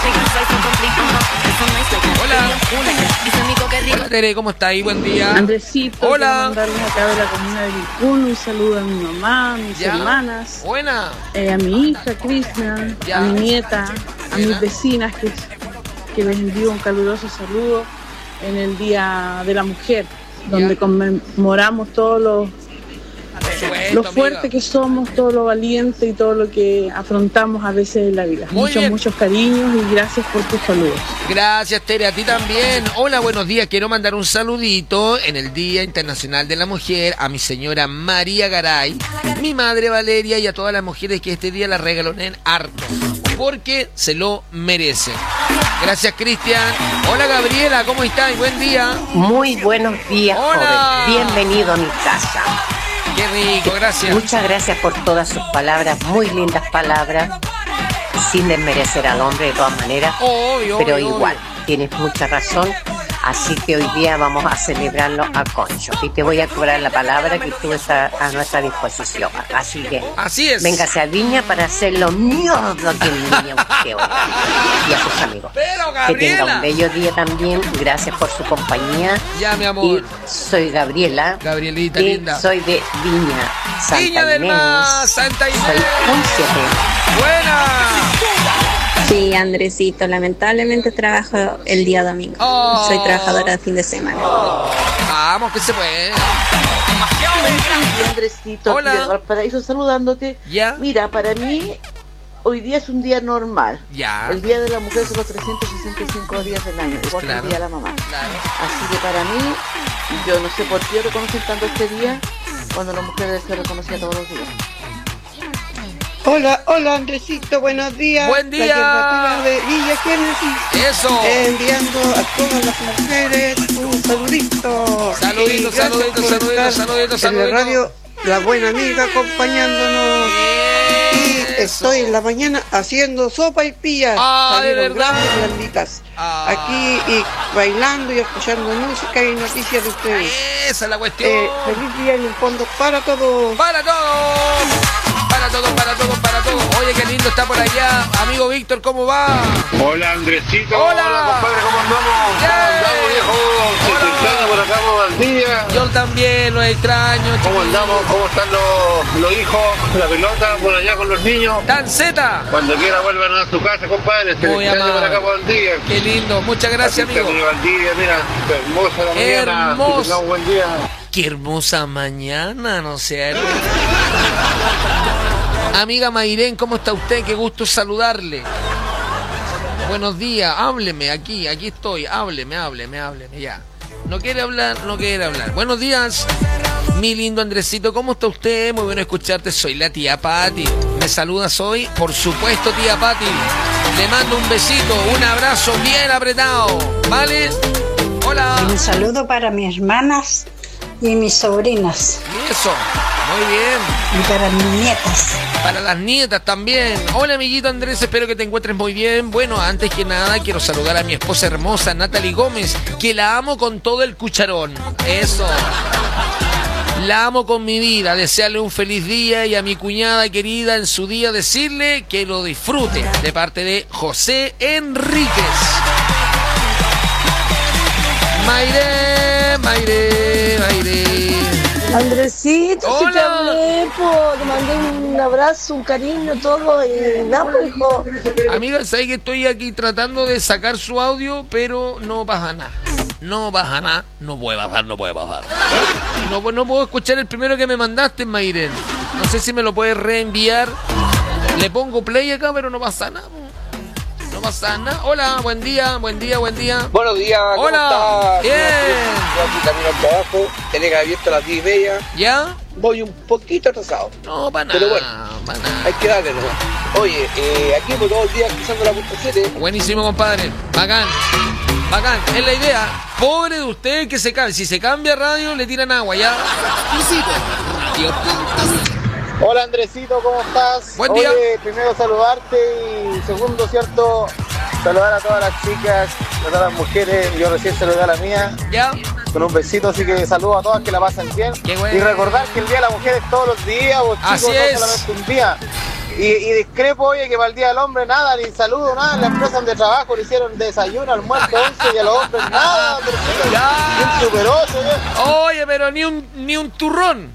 Hola. Hola Tere, ¿cómo está ahí? Buen día. Andresito, hola. quiero mandarles acá de la comunidad de Vicuña un saludo a mi mamá, a mis ¿Ya? hermanas, Buena. eh, a mi hija Krishna, ¿Ya? a mi nieta, a Buena. mis vecinas que, que les envío un caluroso saludo en el Día de la Mujer, donde ¿Ya? conmemoramos todos los Supuesto, lo amiga. fuerte que somos, todo lo valiente y todo lo que afrontamos a veces en la vida. Muy Muchos, bien. muchos cariños y gracias por tus saludos. Gracias, Tere, a ti también. Hola, buenos días. Quiero mandar un saludito en el Día Internacional de la Mujer a mi señora María Garay, mi madre Valeria y a todas las mujeres que este día la regalonen harto, porque se lo merecen. Gracias, Cristian. Hola, Gabriela, ¿cómo estás? Buen día. Muy buenos días, Hola. joven. Bienvenido a mi casa. Qué rico, gracias. Muchas gracias por todas sus palabras, muy lindas palabras, sin desmerecer al hombre de todas maneras, Obvio, pero obvio, igual, tienes mucha razón, así que hoy día vamos a celebrarlo a concho y te voy a cobrar la palabra que tú estás a nuestra disposición, así que Así es. véngase a Viña para hacer lo mierda que el niño usted oiga, y a sus amigos. Pero, Que tenga Gabriela. un bello día también, gracias por su compañía. Ya, mi amor. Y soy Gabriela. Gabrielita y linda. soy de Viña, Santa Viña del Inés. Mar, Santa Inés. Soy un siete. Buena. Sí, Andresito, lamentablemente trabajo el día domingo. Oh. Soy trabajadora de fin de semana. Vamos, que se puede. Andresito, Hola. aquí de Valparaíso, saludándote. Ya. Mira, para mí hoy día es un día normal. Ya. El Día de la Mujer son los trescientos sesenta y cinco días del año, igual que Claro. el Día de la Mamá. Claro. Así que para mí, yo no sé por qué reconocen tanto este día cuando la mujer debe ser reconocida todos los días. Hola, hola Andresito, buenos días. Buen día. La alternativa de Villa Génesis. Eso. Enviando a todas las mujeres un saludito. Saludito, Y gracias saludito, por saludito, estar saludito, en saludito. la radio, la buena amiga acompañándonos. Y estoy en la mañana haciendo sopa y pillas. Ah, de Salieron verdad. grandes blanditas. Ah. Aquí y bailando y escuchando música y noticias de ustedes. Esa es la cuestión. Eh, feliz día en el fondo para todos. Para todos. Para todos, para todos, para todos. Oye, qué lindo está por allá. Amigo Víctor, ¿cómo va? Hola Andresito, Hola. compadre, ¿cómo andamos? Yeah. ¿Cómo andamos, viejo? Se te extraña por acá por Valdivia. Yo también los extraño. ¿Cómo chiquillos. andamos? ¿Cómo están los, los hijos? La pelota por allá con los niños. ¡Tan zeta! Cuando quiera vuelvan a su casa, compadre. Se Muy te extraña por amable. acá por Valdivia. Qué lindo. Muchas gracias, Así amigo. que, Valdivia, mira, hermosa la mañana. Hermosa. Que tenga un buen día. Qué hermosa mañana, ¿no es cierto? Amiga Mairén, ¿cómo está usted? Qué gusto saludarle. Buenos días, hábleme aquí, aquí estoy, hábleme, hábleme, hábleme, ya. No quiere hablar, no quiere hablar. Buenos días, mi lindo Andresito, ¿cómo está usted? Muy bueno escucharte, soy la tía Patti. ¿Me saludas hoy? Por supuesto, tía Patti. Le mando un besito, un abrazo bien apretado, ¿vale? Hola. Un saludo para mis hermanas y mis sobrinas. Y eso, muy bien. Y para mis nietas. Para las nietas también. Hola, amiguito Andrés, espero que te encuentres muy bien. Bueno, antes que nada quiero saludar a mi esposa hermosa, Natalie Gómez, que la amo con todo el cucharón. Eso. La amo con mi vida. Desearle un feliz día y a mi cuñada querida en su día decirle que lo disfrute. De parte de José Enríquez. Maire, Maire, baile. Andresito, Hola. si te hablé, po, te mandé un abrazo, un cariño, todo, y nada, pues, hijo. Amiga, sabes que estoy aquí tratando de sacar su audio, pero no pasa nada. No pasa nada. No puede bajar, no puede bajar. No, no puedo escuchar el primero que me mandaste, Mayren. No sé si me lo puedes reenviar. Le pongo play acá, pero no pasa nada. No pasa nada. Hola, buen día, buen día, buen día. Buenos días, ¿cómo Hola. estás? Bien. Yo aquí camino al trabajo, tenía que haber abierto a las diez y media. ¿Ya? Voy un poquito atrasado. No, para Pero nada. bueno, hay que darle nomás. Oye, eh, aquí por todo el día escuchando la punta siete. Buenísimo, compadre. Bacán. Bacán. Es la idea. Pobre de usted que se cambie. Si se cambia radio, le tiran agua, ¿ya? Radio. Hola Andresito, ¿cómo estás? Buen día. Oye, primero saludarte y segundo, ¿cierto? Saludar a todas las chicas, a todas las mujeres. Yo recién saludé a la mía. ¿Ya? Con un besito, así que saludo a todas que la pasan bien. Qué bueno. Y recordar que el Día de la Mujer es todos los días, vos chicos, Así no es. solamente un día. Y, y discrepo, oye, que para el Día del Hombre nada, ni saludo, nada. En la empresa donde trabajo le hicieron desayuno, almuerzo, once y a los hombres nada. Andresito. Ya. Bien superoso, ¿eh? Oye, pero ni un, ni un turrón.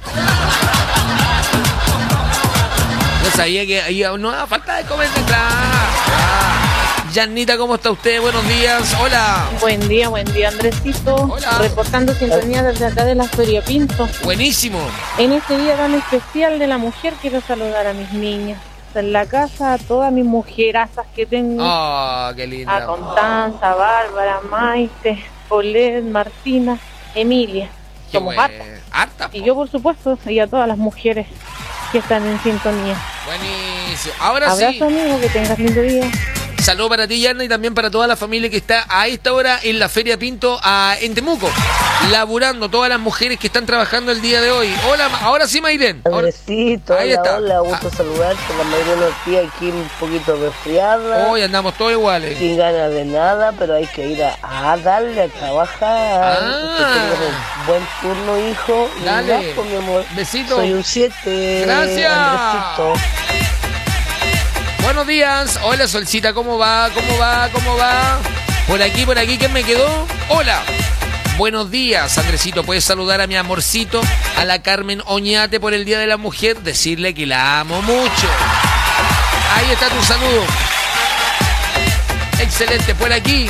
Yo sabía que ahí no da falta de comer, claro. Yanita, ¿cómo está usted? Buenos días. Hola. Buen día, buen día, Andresito. Hola. Reportando sintonía desde acá de la Feria Pinto. Buenísimo. En este día tan especial de la mujer quiero saludar a mis niñas. En la casa, a todas mis mujerazas que tengo. Ah, qué linda. A Constanza, Bárbara, Maite, Polet, Martina, Emilia. Qué Somos bueno. hartas. Harta. Y yo, por supuesto, y a todas las mujeres que están en sintonía. Buenísimo. Ahora Abrazo, sí. amigo, que tengas lindo día. Saludos para ti, Yarna, y también para toda la familia que está a esta hora en la Feria Pinto a, en Temuco, laburando, todas las mujeres que están trabajando el día de hoy. Hola, ahora sí, Mayren. Ahora- Andresito, Ahí hola, está. hola, gusto saludarte. La mayoría de los días aquí un poquito resfriada. Hoy andamos todos iguales. Sin ganas de nada, pero hay que ir a, a darle a trabajar. Ah. Que tengas un buen turno, hijo. Y Dale. ya, pues, mi amor. Besito. Soy un siete. Gracias. Andresito. Buenos días. Hola, Solcita, ¿cómo va? ¿Cómo va? ¿Cómo va? Por aquí, por aquí, ¿quién me quedó? Hola. Buenos días, Andresito. Puedes saludar a mi amorcito, a la Carmen Oñate por el Día de la Mujer, decirle que la amo mucho. Ahí está tu saludo. Excelente, por aquí.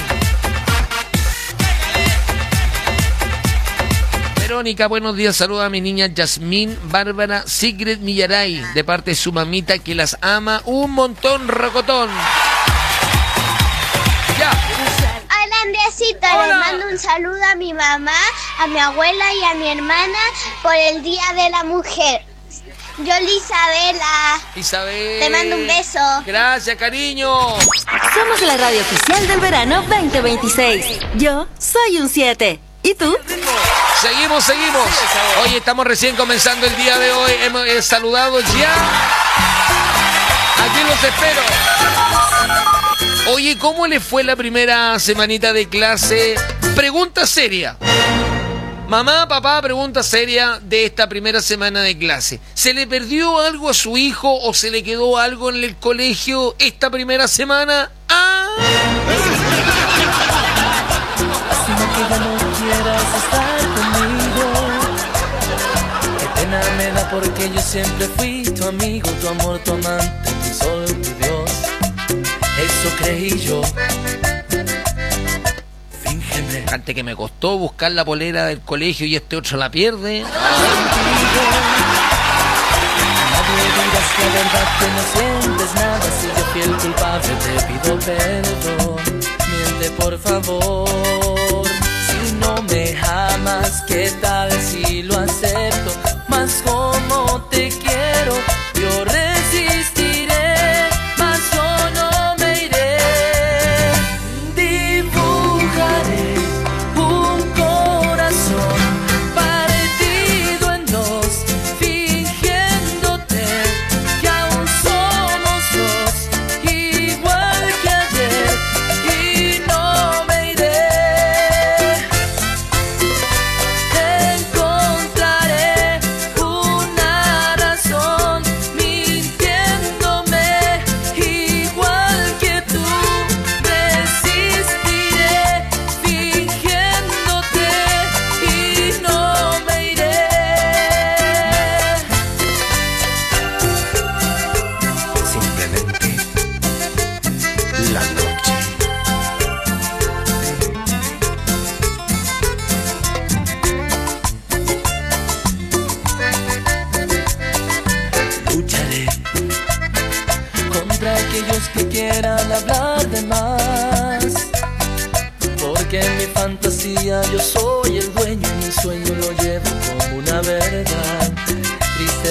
Verónica, buenos días. Saluda a mi niña Yasmín, Bárbara, Sigrid Millaray, de parte de su mamita que las ama un montón, rocotón. Ya. Hola Andresito, Hola. les mando un saludo a mi mamá, a mi abuela y a mi hermana por el Día de la Mujer. Yo, Isabela, Isabel. te mando un beso. Gracias, cariño. Somos la radio oficial del verano veinte veintiséis. Yo soy un siete. ¿Y tú? Seguimos, seguimos. Hoy estamos recién comenzando el día de hoy. Hemos eh, saludado ya. Aquí los espero. Oye, ¿cómo le fue la primera semanita de clase? Pregunta seria. Mamá, papá, pregunta seria de esta primera semana de clase. ¿Se le perdió algo a su hijo o se le quedó algo en el colegio esta primera semana? ¡Ah! Que ya no quieras estar conmigo. Qué pena me da porque yo siempre fui tu amigo, tu amor, tu amante, tu sol, tu Dios. Eso creí yo. Fíngeme. Antes que me costó buscar la polera del colegio y este otro la pierde. Nadie digas que la verdad que no sientes nada. Si yo fui el culpable te pido perdón. Miente por favor. Si no me amas, ¿qué tal si lo acepto? Más como te quiero, yo resistiré, más yo no me iré. Dibujaré un corazón partido en dos, fingiéndote que aún somos dos, igual que ayer, y no me iré. Ten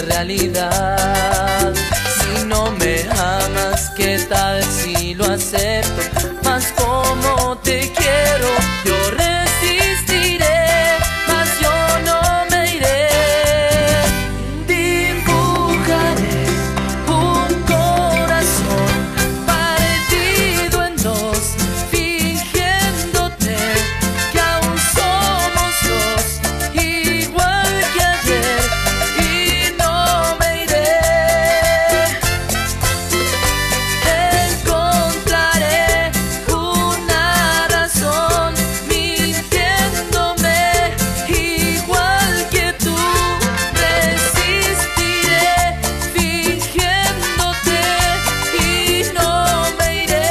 de realidad. Si no me amas, ¿qué tal si lo acepto? Más como te quiero, yo resistiré, mas yo no me iré. Dibujaré un corazón partido en dos, fingiéndote que aún somos dos, igual que ayer, y no me iré. Encontraré una razón mintiéndome, igual que tú. Resistiré fingiéndote y no me iré.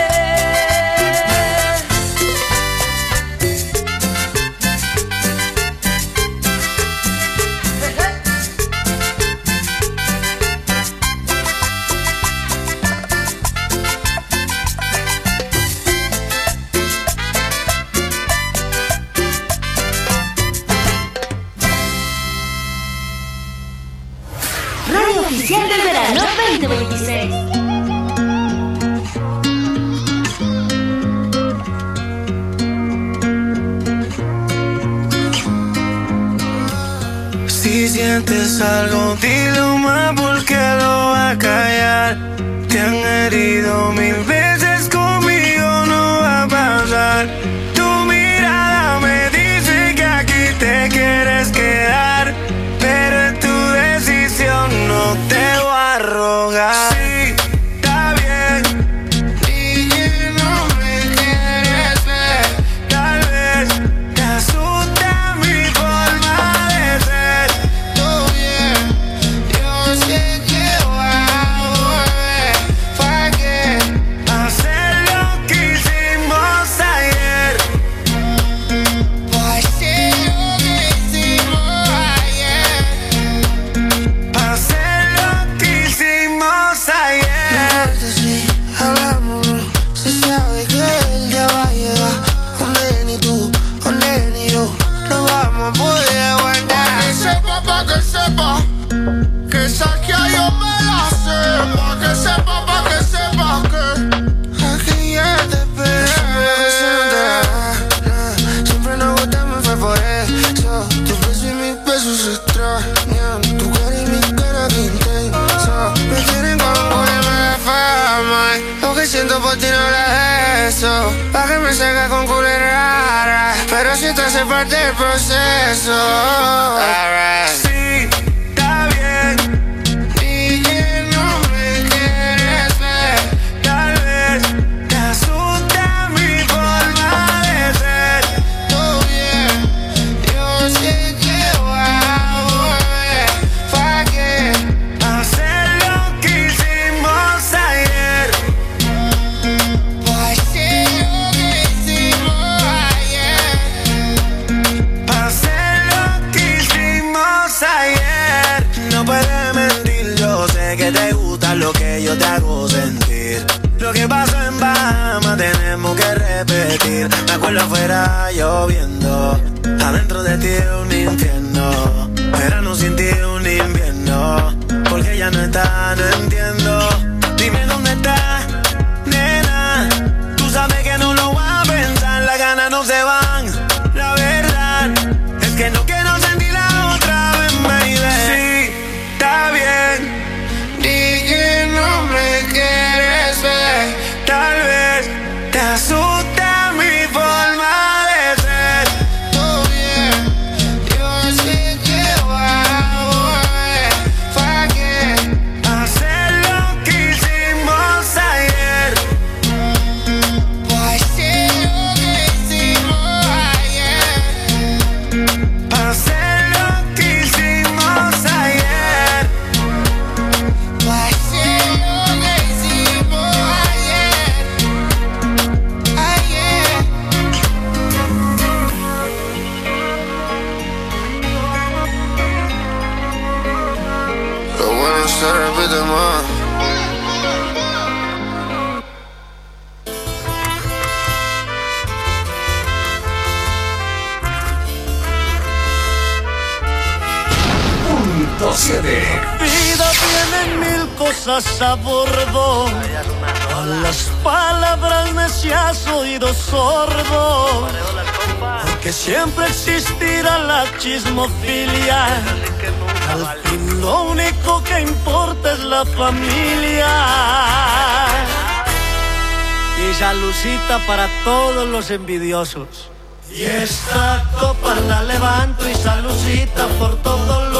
Radio Oficial del Verano veinte veintiséis. Si sientes algo, dilo más, porque lo va a callar. Te han herido mil veces, conmigo no va a pasar. Tu mirada me dice que aquí te quieres quedar, pero es tu decisión, no te voy a rogar. Sí, está bien, y que no me quieres ver. Tal vez te asusta mi forma de ser. Todo bien, yo sé que voy a volver. ¿Para qué hacer lo que hicimos ayer? ¿Para hacer lo que hicimos ayer? Hacer lo que hicimos ayer. Sí, hablamos, se sabe que el día va a llegar. Donde ni tú, donde ni yo no vamos a poder aguantar. Que sepa, pa' que sepa, que saquea yo me la sé. Pa' que sepa, pa' que sepa que aquí ya te esperé. Siempre nos gustamos, fue por eso. Tu beso y mis besos se extrañan. Tu cara y mi cara que intensa. Me quieren como la fama. Lo que siento por ti no era eso. Pa' que me salga con culera rara, pero si te hace parte del proceso. Alright. Sí, está bien, y que no me quieres ver. Tal vez te asusta mi forma de ser. Todo bien, yo sé que voy a volver. ¿Para qué hacer lo que hicimos ayer? ¿Para hacer lo que hicimos ayer? ¿Para hacer lo que hicimos ayer? No puedes mentir, yo sé que te gusta lo que yo te hago sentir. Lo que pasó en Bahamas tenemos que repetir. Me acuerdo afuera lloviendo, adentro de ti un infierno. Verano sin ti un invierno, porque ya no está, no entiendo. Dime dónde está, nena. Tú sabes que no lo voy a pensar, las ganas no se van. La verdad es que no quiero sentirla otra vez, baby. Sí, está bien, di que no me quieres ver. Tal vez te asusta mi forma de ser. Todo bien, yo sé que voy a volver. ¿Para qué hacer lo que hicimos ayer? ¿Para hacer lo que hicimos ayer? ¿Para hacer lo que hicimos ayer? ¿Para hacer lo que hicimos ayer? Ayer. Lo bueno se repite más. punto siete. Vida tiene mil cosas a bordo. A las palabras necias oído sordo. Porque siempre existirá la chismofilia. Al fin lo único que importa es la familia. Y saludcita para todos los envidiosos. Y esta copa la levanto y saludcita por todos los